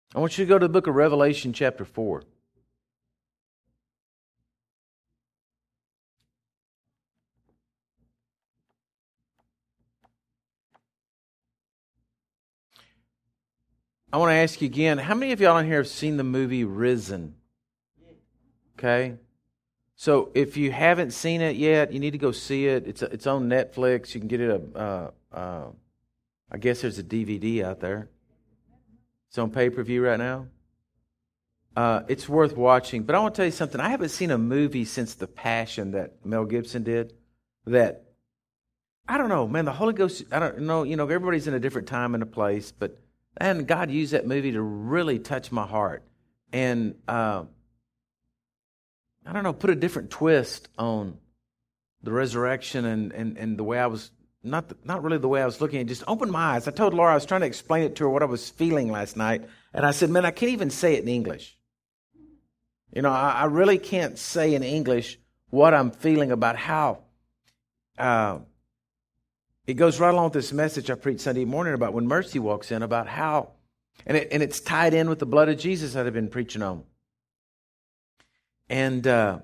I want you to go to the book of Revelation chapter 4. I want to ask you again, how many of y'all in here have seen the movie Risen? Okay. So if you haven't seen it yet, you need to go see it. It's on Netflix. You can get it. I guess there's a DVD out there. It's on pay-per-view right now. It's worth watching. But I want to tell you something. I haven't seen a movie since The Passion that Mel Gibson did. That I don't know, man. The Holy Ghost. I don't know. You know, everybody's in a different time and a place, but. And God used that movie to really touch my heart. And, I don't know, put a different twist on the resurrection and the way I was, not really the way I was looking. It just opened my eyes. I told Laura, I was trying to explain it to her what I was feeling last night. And I said, man, I can't even say it in English. You know, I really can't say in English what I'm feeling about how it goes right along with this message I preached Sunday morning about when mercy walks in, about how, and it's tied in with the blood of Jesus that I've been preaching on. And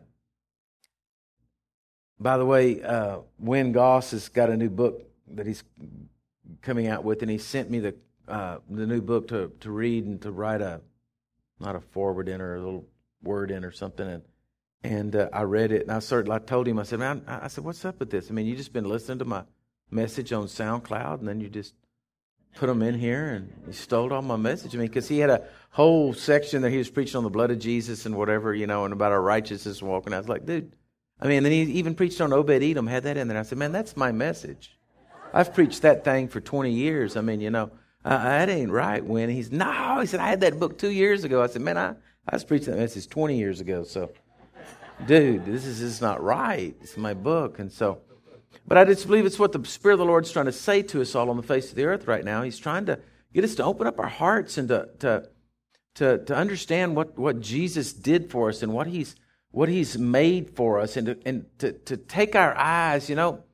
by the way, Wynn Goss has got a new book that he's coming out with, and he sent me the new book to read and to write not a forward in or a little word in or something. And I read it, and I told him, I said, man, I said, what's up with this? I mean, you just been listening to my message on SoundCloud, and then you just put them in here, and he stole all my message. I mean, because he had a whole section that he was preaching on the blood of Jesus and whatever, you know, and about our righteousness and walking. I was like, dude. I mean, and then he even preached on Obed-Edom, had that in there. I said, man, that's my message. I've preached that thing for 20 years. I mean, you know, that ain't right. When he said, I had that book 2 years ago. I said, man, I was preaching that message 20 years ago. So, dude, this is just not right. It's my book. And so, but I just believe it's what the Spirit of the Lord's trying to say to us all on the face of the earth right now. He's trying to get us to open up our hearts and to understand what Jesus did for us and what He's made for us, and to take our eyes, you know,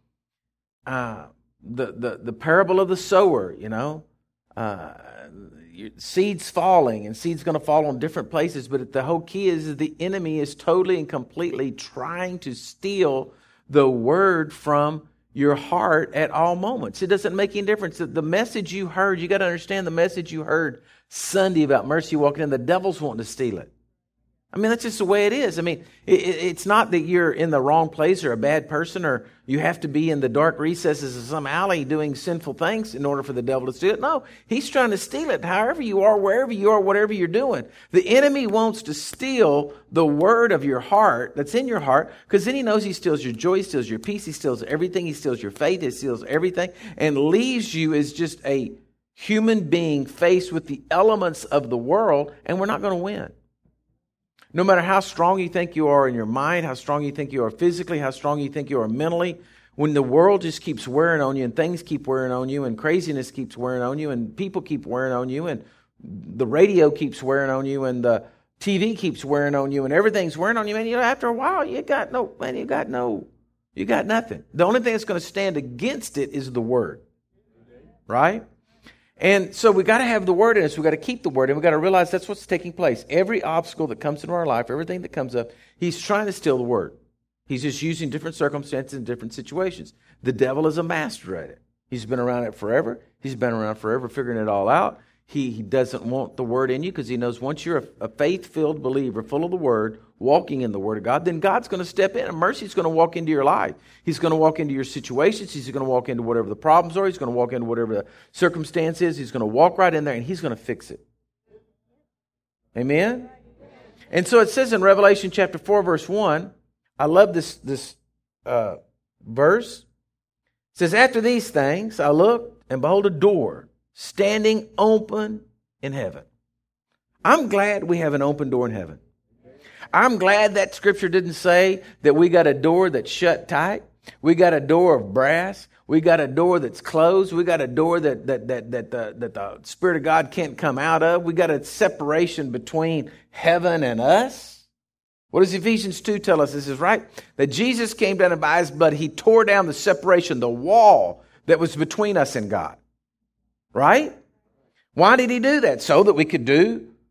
the parable of the sower, you know, seeds falling, and seeds going to fall on different places. But the whole key is that the enemy is totally and completely trying to steal the word from your heart at all moments. It doesn't make any difference. The message you heard, you got to understand the message you heard Sunday about mercy walking in, the devil's wanting to steal it. I mean, that's just the way it is. I mean, it's not that you're in the wrong place or a bad person or you have to be in the dark recesses of some alley doing sinful things in order for the devil to steal it. No, he's trying to steal it however you are, wherever you are, whatever you're doing. The enemy wants to steal the word of your heart that's in your heart, because then he knows he steals your joy, he steals your peace, he steals everything, he steals your faith, he steals everything, and leaves you as just a human being faced with the elements of the world, and we're not going to win. No matter how strong you think you are in your mind, how strong you think you are physically, how strong you think you are mentally, when the world just keeps wearing on you and things keep wearing on you and craziness keeps wearing on you and people keep wearing on you and the radio keeps wearing on you and the TV keeps wearing on you and everything's wearing on you, man, you know, after a while you got nothing. The only thing that's going to stand against it is the Word. Right? And so we got to have the Word in us. We got to keep the Word, and we got to realize that's what's taking place. Every obstacle that comes into our life, everything that comes up, he's trying to steal the Word. He's just using different circumstances and different situations. The devil is a master at it. He's been around it forever. He's been around forever figuring it all out. He doesn't want the Word in you because he knows once you're a faith-filled believer, full of the Word, walking in the Word of God, then God's going to step in and mercy's going to walk into your life. He's going to walk into your situations. He's going to walk into whatever the problems are. He's going to walk into whatever the circumstance is. He's going to walk right in there and He's going to fix it. Amen? And so it says in Revelation chapter 4, verse 1, I love this verse. It says, after these things I looked, and behold, a door standing open in heaven. I'm glad we have an open door in heaven. I'm glad that scripture didn't say that we got a door that's shut tight. We got a door of brass. We got a door that's closed. We got a door that the Spirit of God can't come out of. We got a separation between heaven and us. What does Ephesians 2 tell us? This is right. That Jesus came down and by His blood, He tore down the separation, the wall that was between us and God. Right? Why did He do that? So that we could do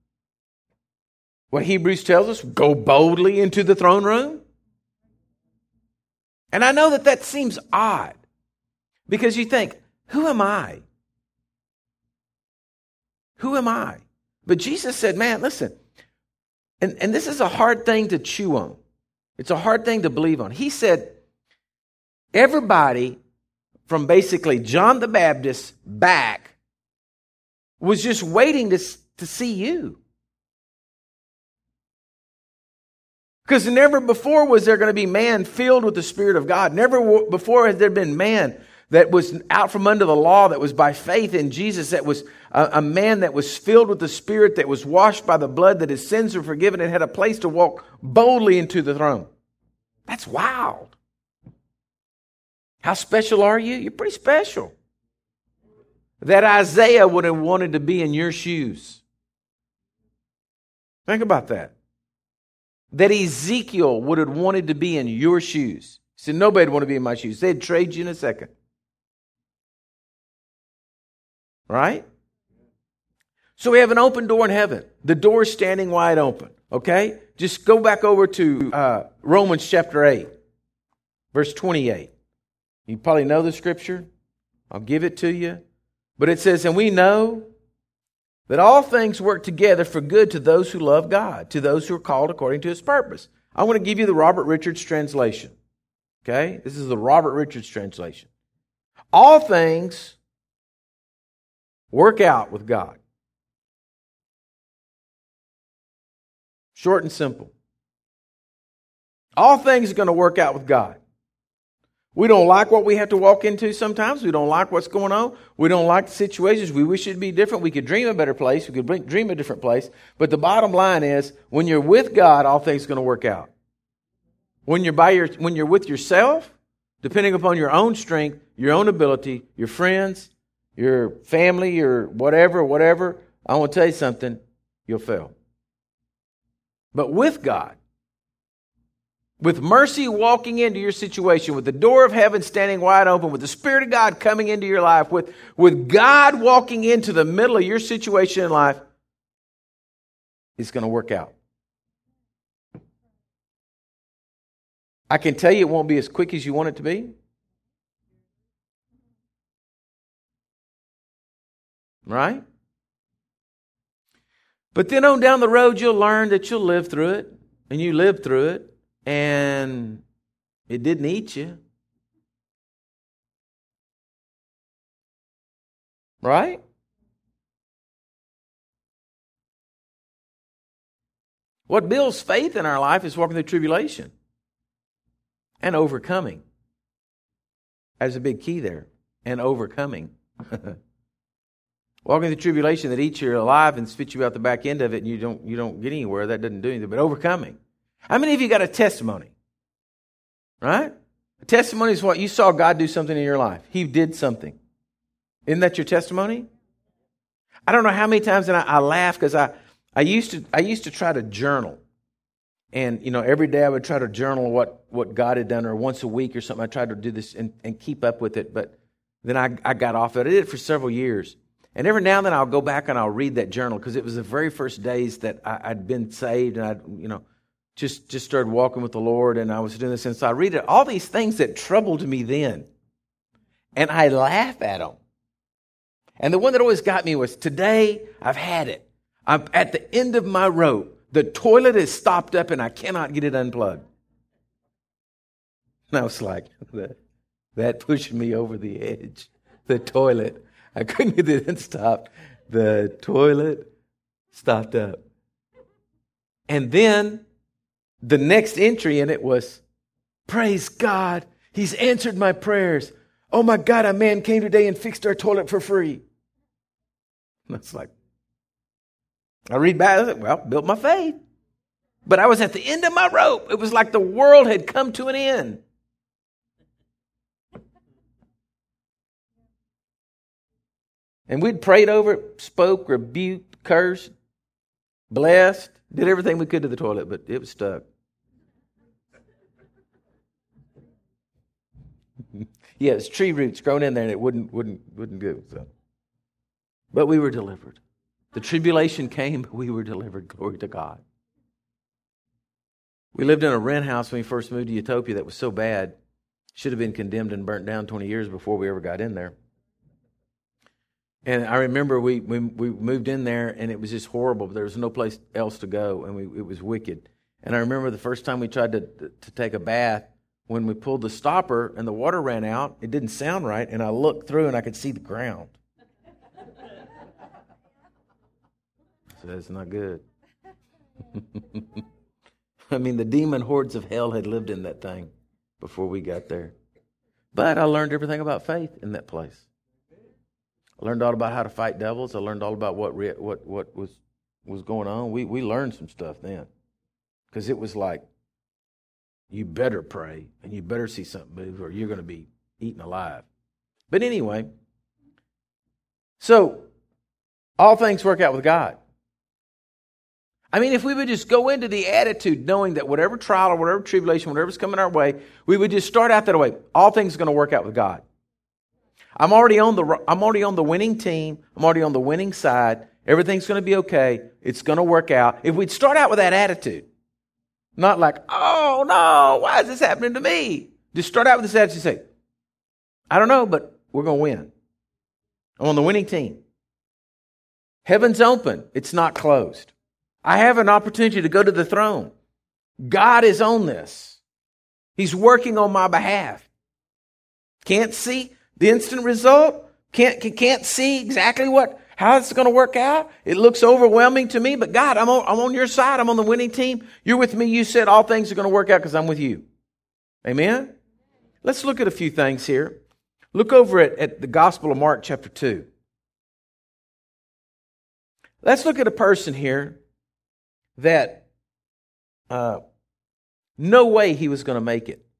what Hebrews tells us, go boldly into the throne room. And I know that that seems odd because you think, who am I? Who am I? But Jesus said, man, listen, and this is a hard thing to chew on. It's a hard thing to believe on. He said, everybody from basically John the Baptist back was just waiting to see you. Because never before was there going to be man filled with the Spirit of God. Never before had there been man that was out from under the law, that was by faith in Jesus, that was a man that was filled with the Spirit, that was washed by the blood, that his sins were forgiven and had a place to walk boldly into the throne. That's wild. How special are you? You're pretty special. That Isaiah would have wanted to be in your shoes. Think about that. That Ezekiel would have wanted to be in your shoes. He said, nobody would want to be in my shoes. They'd trade you in a second. Right? So we have an open door in heaven. The door is standing wide open. Okay? Just go back over to Romans chapter 8, verse 28. You probably know the scripture. I'll give it to you. But it says, and we know that all things work together for good to those who love God, to those who are called according to His purpose. I want to give you the Robert Richards translation. Okay? This is the Robert Richards translation. All things work out with God. Short and simple. All things are going to work out with God. We don't like what we have to walk into sometimes. We don't like what's going on. We don't like the situations. We wish it'd be different. We could dream a better place. We could dream a different place. But the bottom line is, when you're with God, all things are going to work out. When you're with yourself, depending upon your own strength, your own ability, your friends, your family, your whatever, I want to tell you something, you'll fail. But with God, with mercy walking into your situation, with the door of heaven standing wide open, with the Spirit of God coming into your life, with God walking into the middle of your situation in life, it's going to work out. I can tell you it won't be as quick as you want it to be. Right? But then on down the road, you'll learn that you'll live through it, and you lived through it. And it didn't eat you. Right? What builds faith in our life is walking through tribulation and overcoming. There's a big key there. And overcoming. Walking through tribulation that eats you alive and spits you out the back end of it, and you don't get anywhere. That doesn't do anything. But overcoming. How many of you got a testimony? Right? A testimony is what you saw God do something in your life. He did something. Isn't that your testimony? I don't know how many times, and I laugh because I used to try to journal. And, every day I would try to journal what God had done, or once a week or something. I tried to do this and keep up with it, but then I got off it. I did it for several years. And every now and then I'll go back and I'll read that journal because it was the very first days that I'd been saved, and I'd, just started walking with the Lord, and I was doing this. And so I read it, all these things that troubled me then, and I laugh at them. And the one that always got me was, today I've had it. I'm at the end of my rope. The toilet is stopped up and I cannot get it unplugged. And I was like, that pushed me over the edge. The toilet. I couldn't get it unstopped. The toilet stopped up. And then the next entry in it was, praise God, He's answered my prayers. Oh my God, a man came today and fixed our toilet for free. And it's like, I read back, I was like, well, built my faith. But I was at the end of my rope. It was like the world had come to an end. And we'd prayed over it, spoke, rebuked, cursed, blessed, did everything we could to the toilet, but it was stuck. Yeah, it's tree roots grown in there, and it wouldn't go. So. But we were delivered. The tribulation came, but we were delivered. Glory to God. We lived in a rent house when we first moved to Utopia that was so bad, should have been condemned and burnt down 20 years before we ever got in there. And I remember we moved in there, and it was just horrible. There was no place else to go, and it was wicked. And I remember the first time we tried to take a bath, when we pulled the stopper and the water ran out, it didn't sound right, and I looked through and I could see the ground. So that's not good. I mean, the demon hordes of hell had lived in that thing before we got there. But I learned everything about faith in that place. I learned all about how to fight devils. I learned all about what was going on. We learned some stuff then. Because it was like, you better pray and you better see something move or you're going to be eaten alive. But anyway, so all things work out with God. I mean, if we would just go into the attitude knowing that whatever trial or whatever tribulation, whatever's coming our way, we would just start out that way. All things are going to work out with God. I'm already on the winning team. I'm already on the winning side. Everything's going to be okay. It's going to work out. If we'd start out with that attitude, not like, oh no, why is this happening to me? Just start out with this attitude and say, I don't know, but we're going to win. I'm on the winning team. Heaven's open. It's not closed. I have an opportunity to go to the throne. God is on this. He's working on my behalf. Can't see the instant result. Can't see exactly how it's going to work out. It looks overwhelming to me, but God, I'm on your side. I'm on the winning team. You're with me. You said all things are going to work out because I'm with you. Amen? Let's look at a few things here. Look over at the Gospel of Mark chapter 2. Let's look at a person here that no way he was going to make it.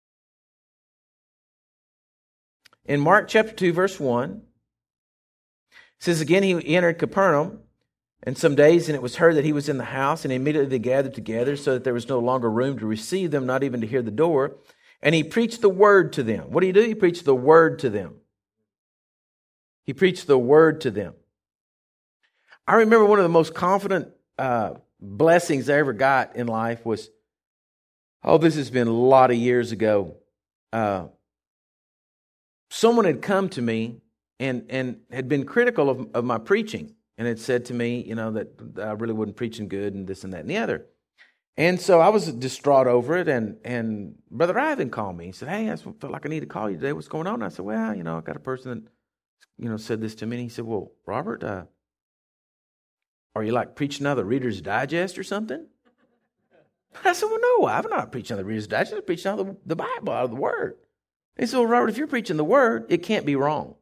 In Mark chapter 2, verse 1, it says, again, he entered Capernaum, and some days, and it was heard that he was in the house, and immediately they gathered together, so that there was no longer room to receive them, not even to hear the door. And he preached the word to them. What do? He preached the word to them. He preached the word to them. I remember one of the most confident blessings I ever got in life was, this has been a lot of years ago. Someone had come to me and had been critical of my preaching and had said to me, that I really wasn't preaching good and this and that and the other. And so I was distraught over it, and Brother Ivan called me. He said, hey, I felt like I need to call you today. What's going on? And I said, well, I got a person that, said this to me. And he said, well, Robert, are you like preaching out of the Reader's Digest or something? I said, well, no, I'm not preaching out of the Reader's Digest. I'm preaching out of the Bible, out of the Word. He said, well, Robert, if you're preaching the Word, it can't be wrong.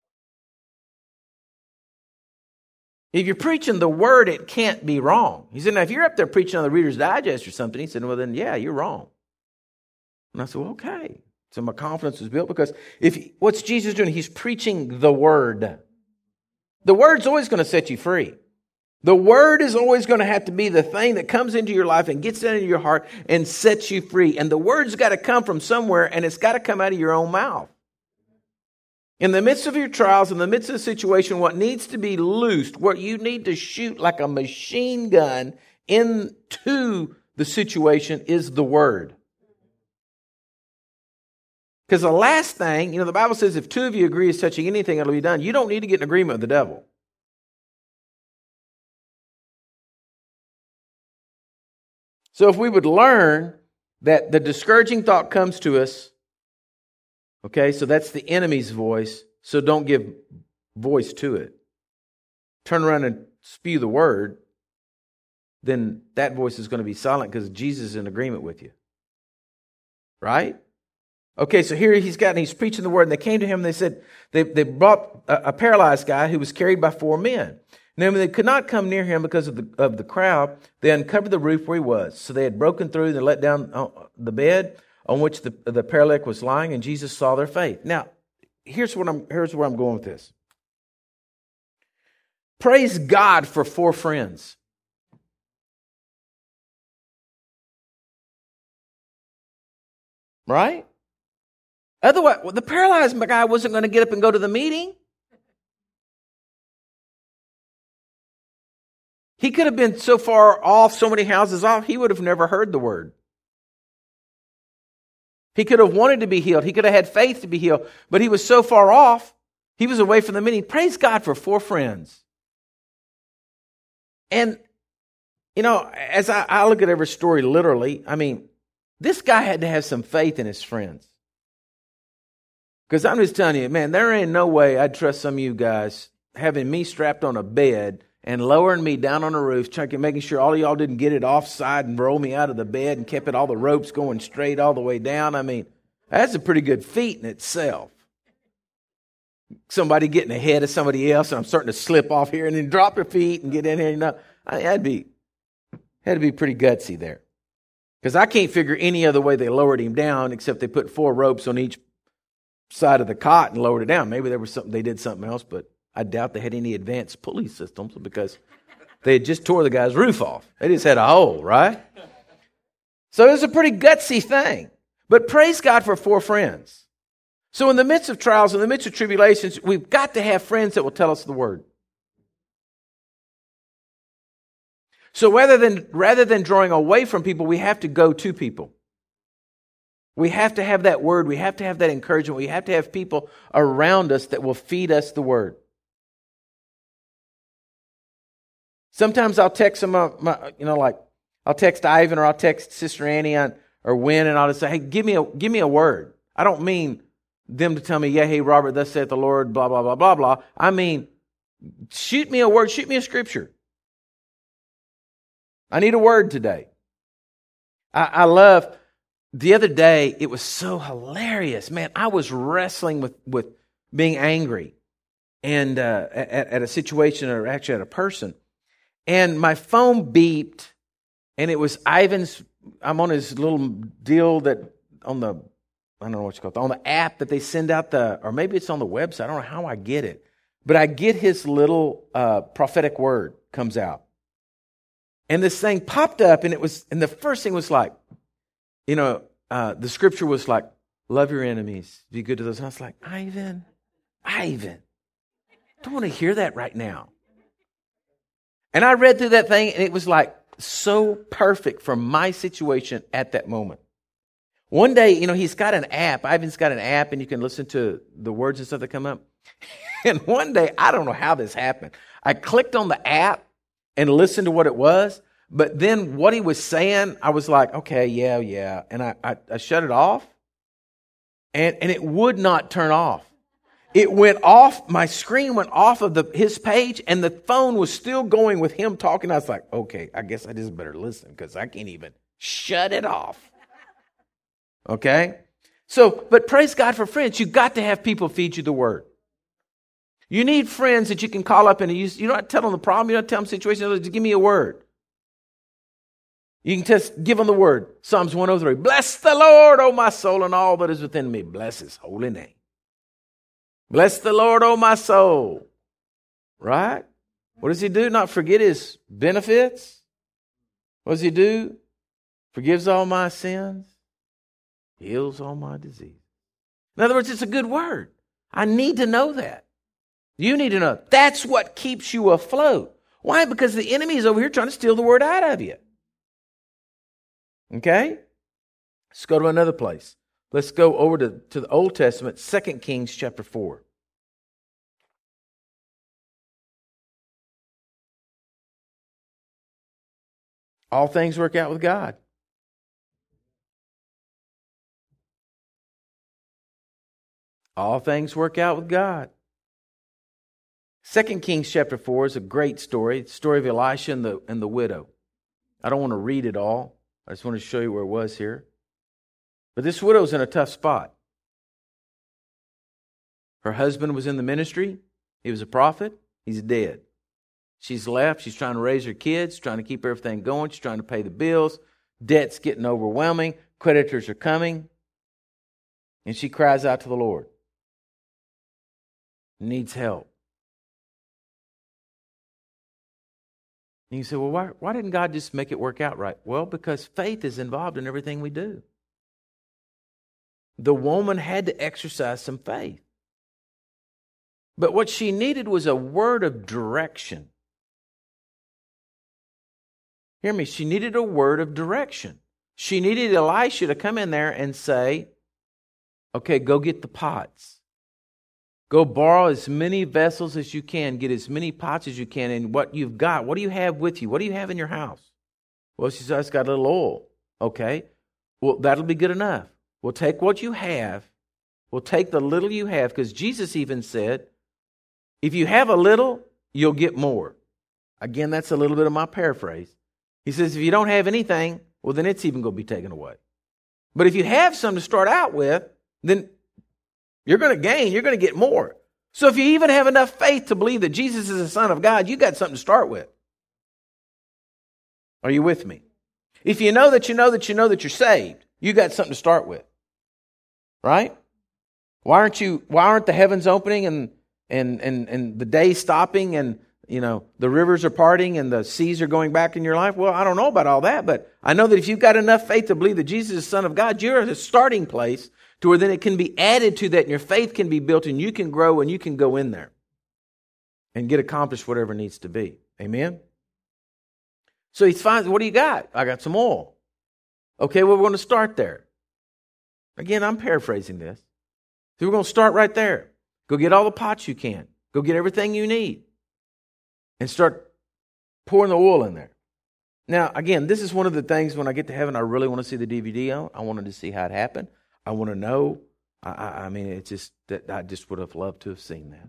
If you're preaching the Word, it can't be wrong. He said, now, if you're up there preaching on the Reader's Digest or something, he said, well, then, yeah, you're wrong. And I said, well, okay. So my confidence was built because what's Jesus doing? He's preaching the Word. The Word's always going to set you free. The Word is always going to have to be the thing that comes into your life and gets into your heart and sets you free. And the Word's got to come from somewhere, and it's got to come out of your own mouth. In the midst of your trials, in the midst of the situation, what needs to be loosed, what you need to shoot like a machine gun into the situation is the Word. Because the last thing, the Bible says if two of you agree as touching anything, it'll be done. You don't need to get in agreement with the devil. So if we would learn that the discouraging thought comes to us, okay, so that's the enemy's voice, so don't give voice to it. Turn around and spew the word, then that voice is going to be silent because Jesus is in agreement with you. Right? Okay, so here he's preaching the word, and they came to him and they said, they brought a paralyzed guy who was carried by 4 men. And then when they could not come near him because of the crowd, they uncovered the roof where he was. So they had broken through and they let down the bed on which the paralytic was lying, and Jesus saw their faith. Now, here's where I'm going with this. Praise God for 4 friends. Right? Otherwise, the paralyzed guy wasn't going to get up and go to the meeting. He could have been so far off, so many houses off, he would have never heard the word. He could have wanted to be healed. He could have had faith to be healed. But he was so far off, he was away from the many. Praise God for 4 friends. And, as I look at every story literally, this guy had to have some faith in his friends. Because I'm just telling you, man, there ain't no way I'd trust some of you guys having me strapped on a bed and lowering me down on the roof, making sure all of y'all didn't get it offside and roll me out of the bed and kept all the ropes going straight all the way down. That's a pretty good feat in itself. Somebody getting ahead of somebody else and I'm starting to slip off here and then drop your feet and get in here. Had to be pretty gutsy there. Because I can't figure any other way they lowered him down except they put 4 ropes on each side of the cot and lowered it down. Maybe they did something else, but I doubt they had any advanced pulley systems because they had just tore the guy's roof off. They just had a hole, right? So it was a pretty gutsy thing. But praise God for 4 friends. So in the midst of trials, in the midst of tribulations, we've got to have friends that will tell us the word. So rather than drawing away from people, we have to go to people. We have to have that word. We have to have that encouragement. We have to have people around us that will feed us the word. Sometimes I'll text some of my, I'll text Ivan or I'll text Sister Annie or Wynn, and I'll just say, hey, give me a word. I don't mean them to tell me, yeah, hey, Robert, thus saith the Lord, blah, blah, blah, blah, blah. I mean, shoot me a word, shoot me a scripture. I need a word today. I love, the other day, it was so hilarious. Man, I was wrestling with being angry and at a situation or actually at a person. And my phone beeped, and it was Ivan's. I'm on his little deal that on the, I don't know what you call it, on the app that they send out or maybe it's on the website. I don't know how I get it. But I get his little prophetic word comes out. And this thing popped up, and the first thing was like, the scripture was like, love your enemies, be good to those. And I was like, Ivan, don't want to hear that right now. And I read through that thing, and it was like so perfect for my situation at that moment. One day, he's got an app. Ivan's got an app, and you can listen to the words and stuff that come up. And one day, I don't know how this happened. I clicked on the app and listened to what it was. But then what he was saying, I was like, okay, yeah. And I shut it off. And it would not turn off. It went off, my screen went off of his page, and the phone was still going with him talking. I was like, okay, I guess I just better listen because I can't even shut it off. Okay? So, but praise God for friends. You got to have people feed you the word. You need friends that you can call up and you don't tell them the problem, you don't tell them situations, just give me a word. You can just give them the word. Psalms 103. Bless the Lord, O my soul, and all that is within me. Bless his holy name. Bless the Lord, O my soul. Right? What does he do? Not forget his benefits. What does he do? Forgives all my sins. Heals all my disease. In other words, it's a good word. I need to know that. You need to know. That's what keeps you afloat. Why? Because the enemy is over here trying to steal the word out of you. Okay? Let's go to another place. Let's go over to the Old Testament, 2 Kings chapter 4. All things work out with God. All things work out with God. 2 Kings chapter 4 is a great story. It's the story of Elisha and the widow. I don't want to read it all. I just want to show you where it was here. But this widow's in a tough spot. Her husband was in the ministry. He was a prophet. He's dead. She's left. She's trying to raise her kids, trying to keep everything going. She's trying to pay the bills. Debt's getting overwhelming. Creditors are coming. And she cries out to the Lord. Needs help. And you say, well, why didn't God just make it work out right? Well, because faith is involved in everything we do. The woman had to exercise some faith. But what she needed was a word of direction. Hear me, she needed a word of direction. She needed Elisha to come in there and say, Okay, go get the pots. Go borrow as many vessels as you can. Get as many pots as you can. And what you've got, what do you have with you? What do you have in your house? Well, she says, I've got a little oil. Okay, well, that'll be good enough. We'll take what you have. We'll take the little you have, because Jesus even said, if you have a little, you'll get more. Again, that's a little bit of my paraphrase. He says, if you don't have anything, well, then it's even going to be taken away. But if you have some to start out with, then you're going to gain, you're going to get more. So if you even have enough faith to believe that Jesus is the Son of God, you got something to start with. Are you with me? If you know that you know that you know that you're saved, you got something to start with. Right? Why aren't the heavens opening and the day stopping and the rivers are parting and the seas are going back in your life? Well, I don't know about all that, but I know that if you've got enough faith to believe that Jesus is the Son of God, you're at a starting place to where then it can be added to that and your faith can be built and you can grow and you can go in there and get accomplished whatever needs to be. Amen? So he finds, what do you got? I got some oil. Okay, well, we're going to start there. Again, I'm paraphrasing this. So we're going to start right there. Go get all the pots you can. Go get everything you need. And start pouring the oil in there. Now, again, this is one of the things when I get to heaven, I really want to see the DVD on. I wanted to see how it happened. I want to know. I mean, it's just that I just would have loved to have seen that.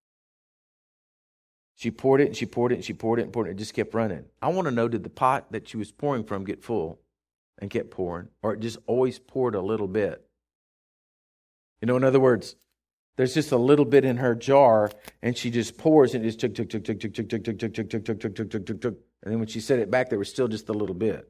She poured it and she poured it and she poured it and poured it. It just kept running. I want to know, did the pot that she was pouring from get full and kept pouring? Or it just always poured a little bit? In other words, there's just a little bit in her jar and she just pours and just chug, chug, chug, chug, chug, chug, chug, chug, chug, chug, chug, chug, chug, chug, chug, chug, chug. And then when she set it back, there was still just a little bit.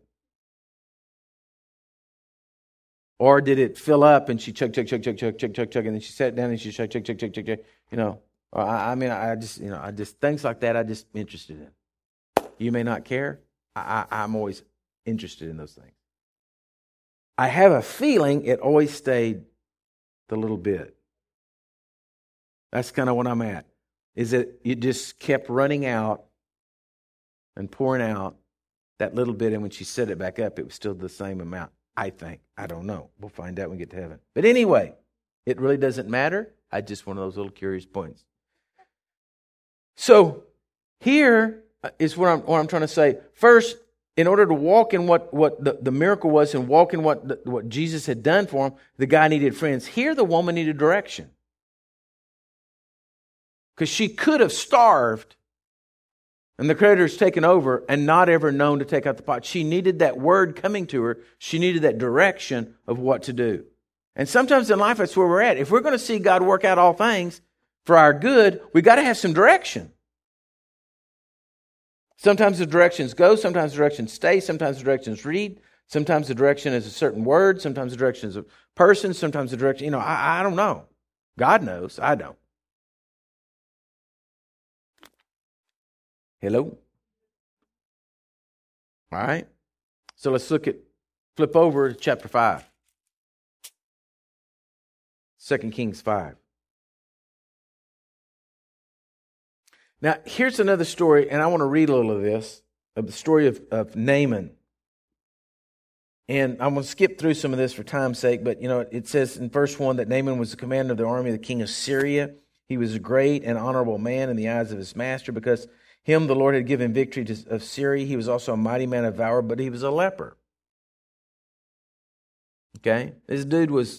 Or did it fill up and she chug, chug, chug, chug, chug, chug, chug, chug, and then she sat down and she chug, chug, chug, chug, chug, chug, I just things like that I'm just interested in. You may not care. I'm always interested in those things. I have a feeling it always stayed the little bit. That's kind of what I'm at. Is that it just kept running out and pouring out that little bit, and when she set it back up, it was still the same amount. I think. I don't know. We'll find out when we get to heaven. But anyway, it really doesn't matter. I just one of those little curious points. So here is what I'm trying to say. First, in order to walk in what the miracle was and walk in what Jesus had done for him, the guy needed friends. Here, the woman needed direction. Because she could have starved and the creditors taken over and not ever known to take out the pot. She needed that word coming to her. She needed that direction of what to do. And sometimes in life, that's where we're at. If we're going to see God work out all things for our good, we got to have some direction. Sometimes the directions go, sometimes the directions stay, sometimes the directions read, sometimes the direction is a certain word, sometimes the direction is a person, sometimes the direction, I don't know. God knows, I don't. Hello? All right. So let's flip over to chapter 5. 2 Kings 5. Now, here's another story, and I want to read a little of this, of the story of Naaman. And I'm going to skip through some of this for time's sake, but, it says in verse 1 that Naaman was the commander of the army of the king of Syria. He was a great and honorable man in the eyes of his master because him the Lord had given victory of Syria. He was also a mighty man of valor, but he was a leper. Okay? This dude was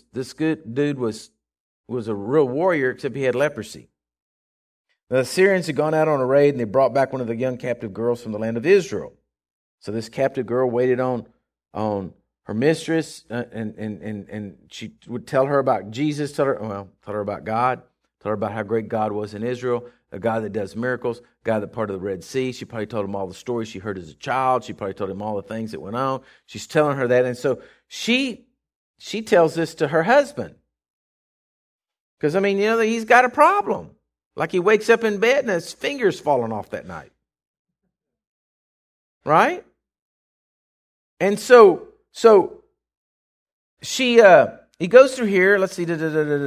a real warrior, except he had leprosy. The Assyrians had gone out on a raid, and they brought back one of the young captive girls from the land of Israel. So this captive girl waited on her mistress, and she would tell her about Jesus, tell her about God, tell her about how great God was in Israel, a God that does miracles, a God that parted the Red Sea. She probably told him all the stories she heard as a child. She probably told him all the things that went on. She's telling her that, and so she tells this to her husband. Because, he's got a problem. Like he wakes up in bed and his fingers falling off that night. Right? And so he goes through here. Let's see.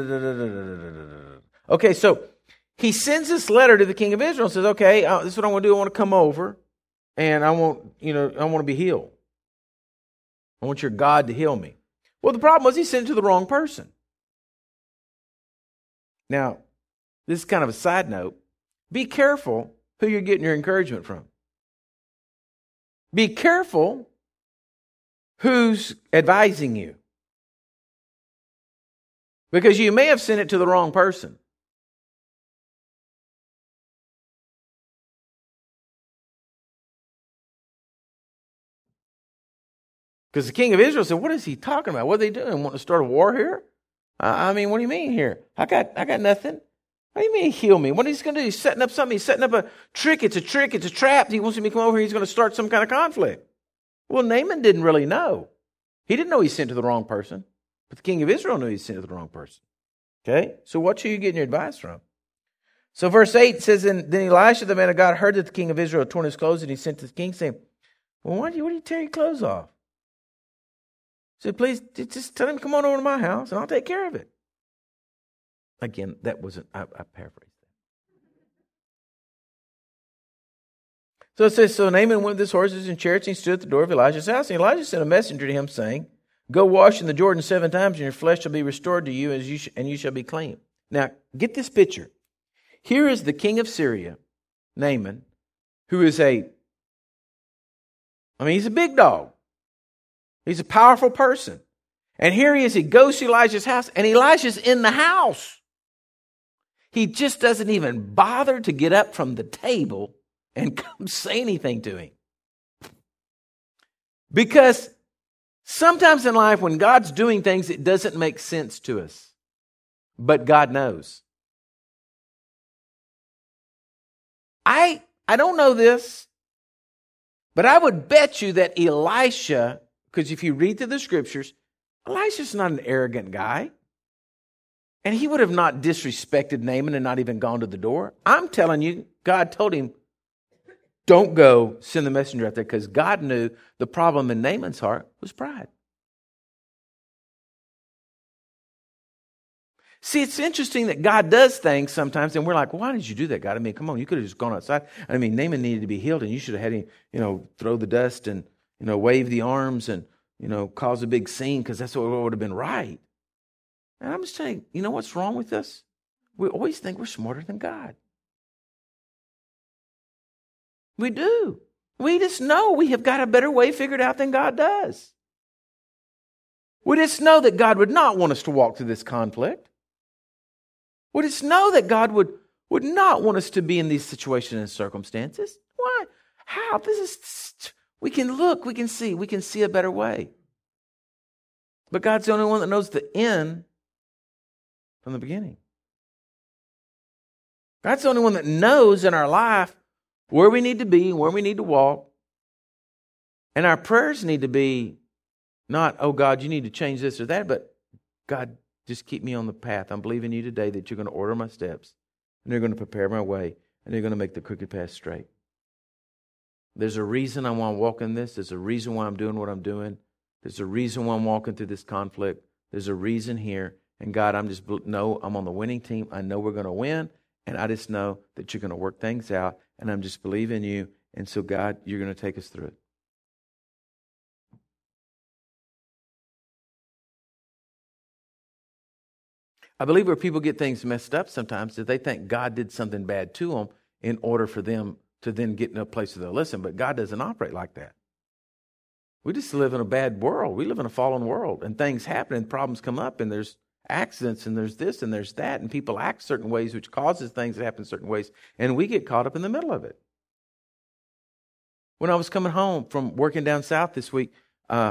Okay, so he sends this letter to the king of Israel and says, okay, this is what I want to do. I want to come over and I want to be healed. I want your God to heal me. Well, the problem was he sent it to the wrong person. Now, this is kind of a side note. Be careful who you're getting your encouragement from. Be careful who's advising you. Because you may have sent it to the wrong person. Because the king of Israel said, what is he talking about? What are they doing? Want to start a war here? I mean, what do you mean here? I got nothing. What do you mean heal me? What is he going to do? He's setting up something. He's setting up a trick. It's a trick. It's a trap. He wants me to come over here. He's going to start some kind of conflict. Well, Naaman didn't really know. He didn't know he sent to the wrong person. But the king of Israel knew he sent to the wrong person. Okay? So what are you getting your advice from? So verse 8 says, then Elisha, the man of God, heard that the king of Israel had torn his clothes, and he sent to the king saying, well, why do you tear your clothes off? He said, please, just tell him to come on over to my house, and I'll take care of it. Again, that wasn't, I paraphrased that. So it says, so Naaman went with his horses and chariots, and he stood at the door of Elijah's house. And Elijah sent a messenger to him, saying, go wash in the Jordan 7 times, and your flesh shall be restored to you, and you shall be clean. Now, get this picture. Here is the king of Syria, Naaman, who is he's a big dog. He's a powerful person. And here he is, he goes to Elijah's house, and Elijah's in the house. He just doesn't even bother to get up from the table and come say anything to him. Because sometimes in life, when God's doing things, it doesn't make sense to us. But God knows. I don't know this, but I would bet you that Elisha, because if you read through the scriptures, Elisha's not an arrogant guy. And he would have not disrespected Naaman and not even gone to the door. I'm telling you, God told him, don't go send the messenger out there, because God knew the problem in Naaman's heart was pride. See, it's interesting that God does things sometimes, and we're like, why did you do that, God? I mean, come on, you could have just gone outside. I mean, Naaman needed to be healed, and you should have had him, throw the dust and, wave the arms and, cause a big scene, because that's what would have been right. And I'm just saying, you know what's wrong with us? We always think we're smarter than God. We do. We just know we have got a better way figured out than God does. We just know that God would not want us to walk through this conflict. We just know that God would not want us to be in these situations and circumstances. Why? How? We can look, we can see a better way. But God's the only one that knows the end from the beginning. God's the only one that knows in our life where we need to be, where we need to walk. And our prayers need to be not, oh God, you need to change this or that, but God, just keep me on the path. I'm believing you today that you're going to order my steps, and you're going to prepare my way, and you're going to make the crooked path straight. There's a reason I want to walk in this. There's a reason why I'm doing what I'm doing. There's a reason why I'm walking through this conflict. There's a reason here. And God, I'm on the winning team. I know we're going to win. And I just know that you're going to work things out. And I'm just believing you. And so, God, you're going to take us through it. I believe where people get things messed up sometimes is they think God did something bad to them in order for them to then get in a place where they'll listen. But God doesn't operate like that. We just live in a bad world. We live in a fallen world. And things happen and problems come up and there's accidents and there's this and there's that. And people act certain ways which causes things to happen certain ways. And we get caught up in the middle of it. When I was coming home from working down south this week, I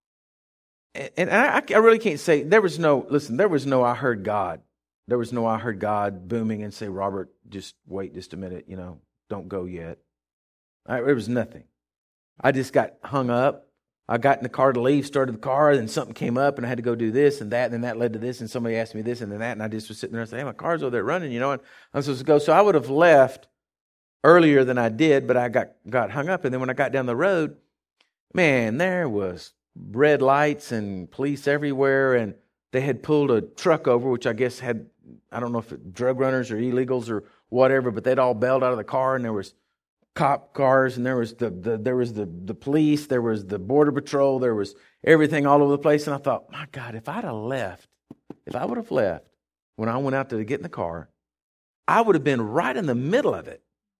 really can't say, there was no I heard God. There was no I heard God booming and say, Robert, just wait just a minute, don't go yet. There was nothing. I just got hung up. I got in the car to leave, started the car, and something came up, and I had to go do this and that, and then that led to this, and somebody asked me this and then that, and I just was sitting there and saying, hey, my car's over there running, and I'm supposed to go. So I would have left earlier than I did, but I got hung up, and then when I got down the road, man, there was red lights and police everywhere, and they had pulled a truck over, which I guess had, I don't know if it drug runners or illegals or whatever, but they'd all bailed out of the car, and there was cop cars, and there was the police, there was the border patrol, there was everything all over the place. And I thought, my God, if I would have left, when I went out to get in the car, I would have been right in the middle of it.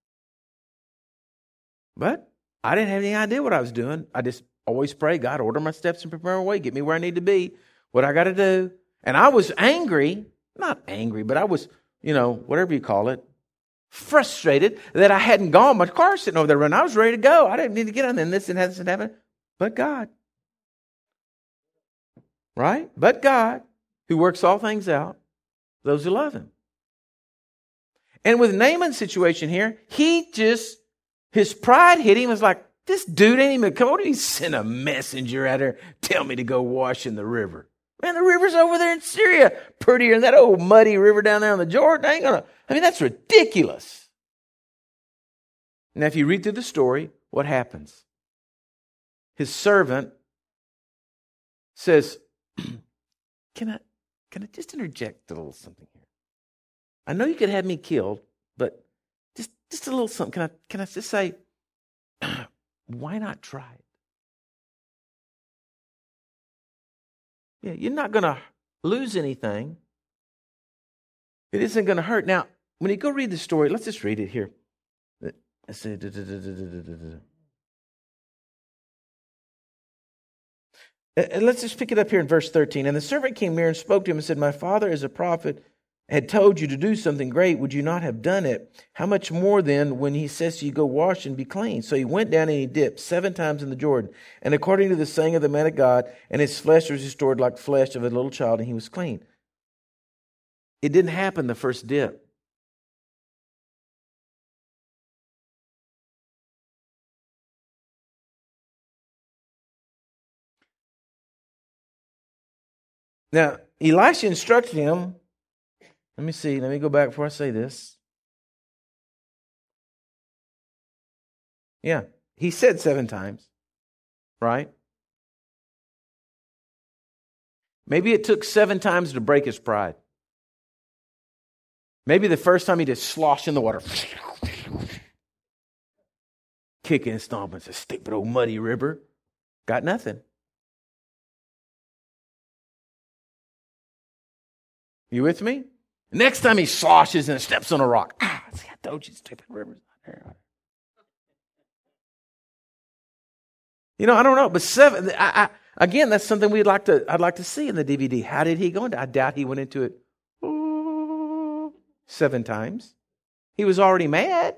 But I didn't have any idea what I was doing. I just always pray, God, order my steps and prepare my way. Get me where I need to be, what I got to do. And I was angry, not angry, but I was, whatever you call it, frustrated that I hadn't gone. My car was sitting over there running. I was ready to go. I didn't need to get on there. And this and that and happen. But God. Right? But God, who works all things out, those who love him. And with Naaman's situation here, his pride hit him. It was like, this dude ain't even come on. He sent a messenger out there, tell me to go wash in the river. Man, the river's over there in Syria, prettier than that old muddy river down there on the Jordan. That's ridiculous. Now, if you read through the story, what happens? His servant says, Can I just interject a little something here? I know you could have me killed, but just a little something. Can I just say, why not try it? Yeah, you're not going to lose anything. It isn't going to hurt. Now, when you go read the story, let's just read it here. Let's say, let's just pick it up here in verse 13. And the servant came near and spoke to him and said, my father is a prophet, had told you to do something great. Would you not have done it? How much more then when he says to you, go wash and be clean? So he went down and he dipped 7 times in the Jordan. And according to the saying of the man of God, and his flesh was restored like flesh of a little child, and he was clean. It didn't happen the first dip. Now, Elisha instructed him. Let me go back before I say this. Yeah, he said 7 times, right? Maybe it took 7 times to break his pride. Maybe the first time he just sloshed in the water. Kicking and stomping. It's a stupid old muddy river. Got nothing. You with me? Next time he sloshes and steps on a rock. See, I told you, stupid river's not there. I don't know, but 7. Again, that's something I'd like to see in the DVD. How did he go into? I doubt he went into it 7 times. He was already mad.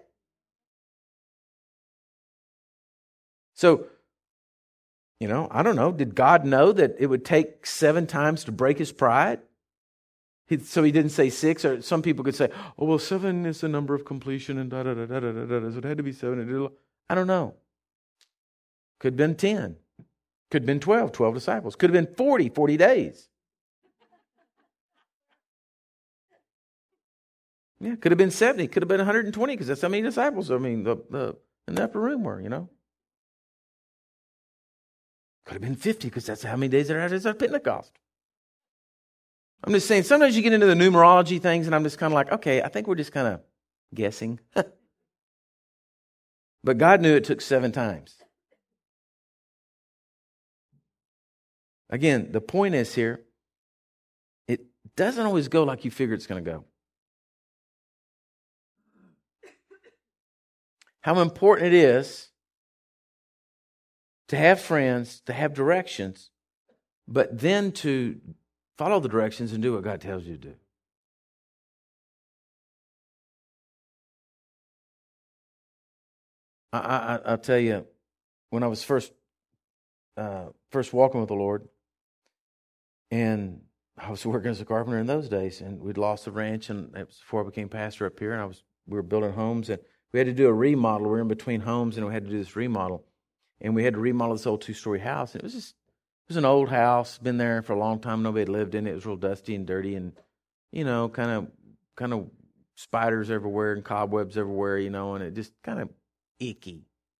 So, I don't know. Did God know that it would take 7 times to break his pride? So he didn't say 6, or some people could say, oh, well, 7 is the number of completion and da-da-da-da-da-da-da, so it had to be 7. I don't know. Could have been 10. Could have been 12 disciples. Could have been 40 days. Yeah, could have been 70. Could have been 120, because that's how many disciples, the in the upper room were, Could have been 50, because that's how many days there are at Pentecost. I'm just saying, sometimes you get into the numerology things, and I'm just kind of like, okay, I think we're just kind of guessing. But God knew it took 7 times. Again, the point is here, it doesn't always go like you figure it's going to go. How important it is to have friends, to have directions, but then to follow the directions and do what God tells you to do. I'll tell you, when I was first walking with the Lord, and I was working as a carpenter in those days, and we'd lost the ranch, and it was before I became pastor up here, and we were building homes, and we had to do a remodel. We were in between homes, and we had to do this remodel, and we had to remodel this old 2-story house. And it was an old house, been there for a long time. Nobody had lived in it. It was real dusty and dirty, and kind of spiders everywhere and cobwebs everywhere, and it just kind of icky.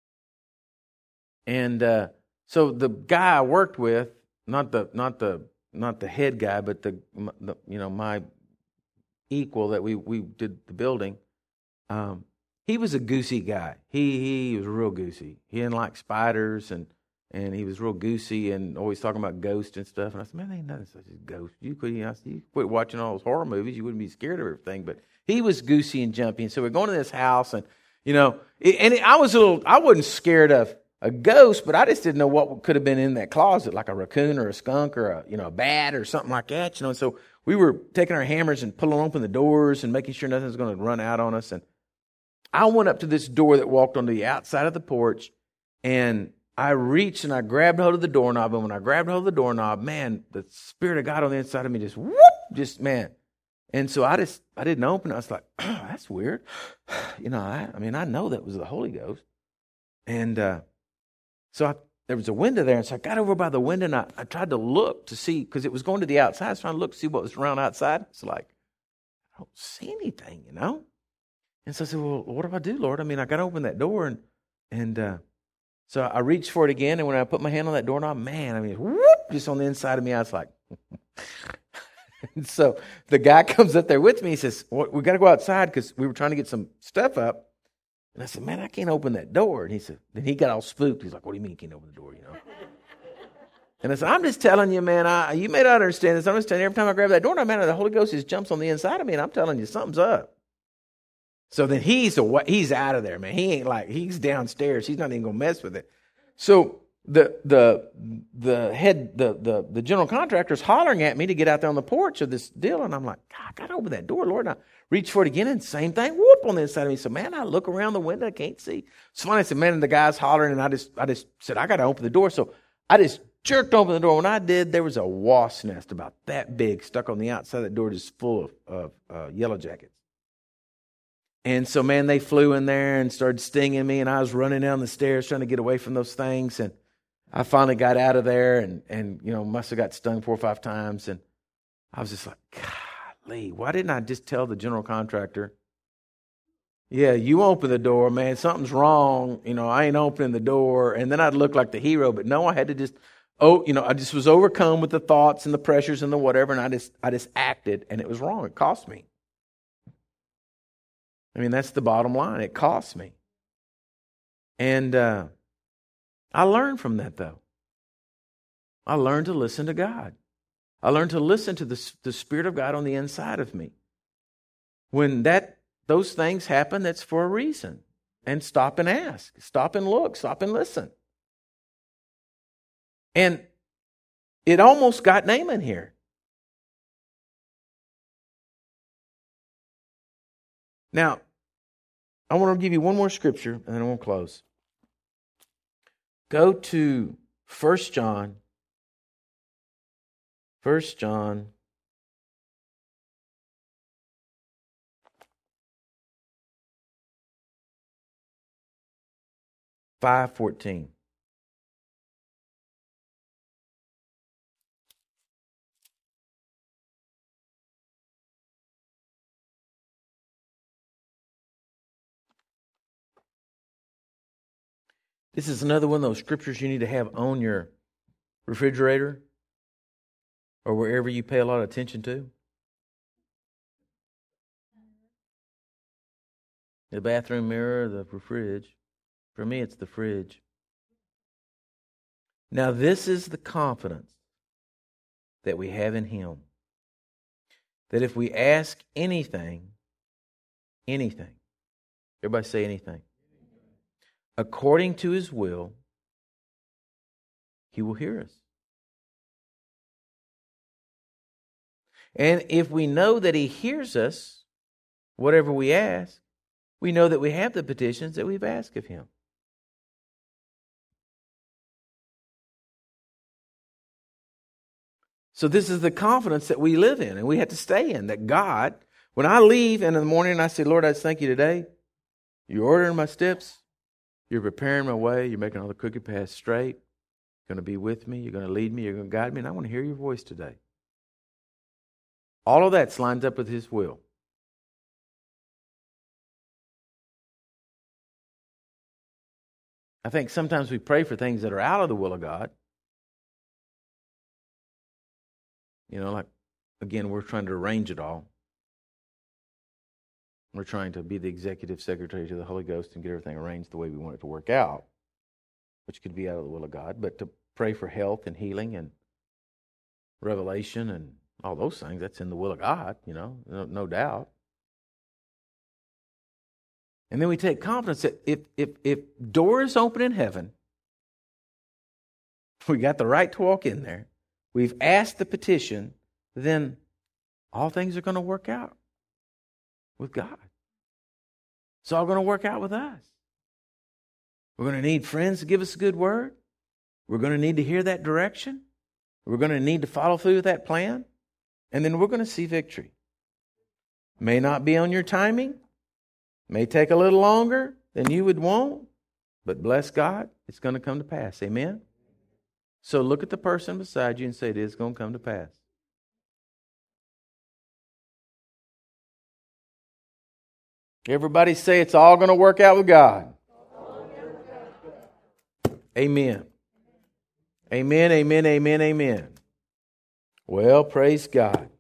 And so the guy I worked with, not the head guy, but the my equal that we did the building, he was a goosey guy. He was real goosey. He didn't like spiders, and And he was real goosey and always talking about ghosts and stuff. And I said, man, there ain't nothing such as ghosts. You quit watching all those horror movies. You wouldn't be scared of everything. But he was goosey and jumpy. And so we're going to this house. And, I wasn't scared of a ghost, but I just didn't know what could have been in that closet, like a raccoon or a skunk or a bat or something like that. And so we were taking our hammers and pulling open the doors and making sure nothing was going to run out on us. And I went up to this door that walked on the outside of the porch, and I reached and I grabbed hold of the doorknob. And when I grabbed hold of the doorknob, man, the Spirit of God on the inside of me man. And so I didn't open it. I was like, oh, that's weird. I know that was the Holy Ghost. And there was a window there. And so I got over by the window and I tried to look to see, because it was going to the outside. I was trying to look to see what was around outside. It's like, I don't see anything, And so I said, well, what do I do, Lord? I got to open that door. And so I reached for it again. And when I put my hand on that doorknob, man, just on the inside of me, I was like, and so the guy comes up there with me. He says, well, we got to go outside because we were trying to get some stuff up. And I said, man, I can't open that door. And he said, then he got all spooked. He's like, what do you mean you can't open the door, And I said, I'm just telling you, man, you may not understand this. I'm just telling you, every time I grab that door, man, the Holy Ghost just jumps on the inside of me, and I'm telling you, something's up. So then he's out of there, man. He ain't he's downstairs. He's not even gonna mess with it. So the general contractor's hollering at me to get out there on the porch of this deal, and I'm like, God, I gotta open that door, Lord. And I reach for it again, and same thing, whoop, on the inside of me. So man, I look around the window, I can't see. It's funny. I said, man, and the guy's hollering, and I just said, I gotta open the door. So I just jerked open the door. When I did, there was a wasp nest about that big stuck on the outside of the door, just full of yellow jackets. And so, man, they flew in there and started stinging me, and I was running down the stairs trying to get away from those things. And I finally got out of there and must have got stung 4 or 5 times. And I was just like, golly, why didn't I just tell the general contractor, yeah, you open the door, man, something's wrong. I ain't opening the door. And then I'd look like the hero. But no, I had to just, I just was overcome with the thoughts and the pressures and the whatever. And I just acted, and it was wrong. It cost me. That's the bottom line. It cost me. And I learned from that, though. I learned to listen to God. I learned to listen to the Spirit of God on the inside of me. When those things happen, that's for a reason. And stop and ask. Stop and look. Stop and listen. And it almost got Naaman here. Now, I want to give you one more scripture, and then I won't close. Go to 1 John. 1 John 5:14. This is another one of those scriptures you need to have on your refrigerator or wherever you pay a lot of attention to. The bathroom mirror, the fridge. For me, it's the fridge. Now, this is the confidence that we have in Him. That if we ask anything, everybody say anything, according to His will, He will hear us. And if we know that He hears us, whatever we ask, we know that we have the petitions that we've asked of Him. So this is the confidence that we live in and we have to stay in, that God, when I leave and in the morning I say, Lord, I just thank you today. You're ordering my steps. You're preparing my way. You're making all the crooked paths straight. You're going to be with me. You're going to lead me. You're going to guide me. And I want to hear your voice today. All of that lines up with His will. I think sometimes we pray for things that are out of the will of God. Like, again, we're trying to arrange it all. We're trying to be the executive secretary to the Holy Ghost and get everything arranged the way we want it to work out. which could be out of the will of God, but to pray for health and healing and revelation and all those things, that's in the will of God, no doubt. And then we take confidence that if doors open in heaven, we got the right to walk in there, we've asked the petition, then all things are going to work out with God. It's all going to work out with us. We're going to need friends to give us a good word. We're going to need to hear that direction. We're going to need to follow through with that plan. And then we're going to see victory. May not be on your timing. May take a little longer than you would want. But bless God, it's going to come to pass. Amen? So look at the person beside you and say, it is going to come to pass. Everybody say it's all going to work out with God. Amen. Amen, amen, amen, amen. Well, praise God.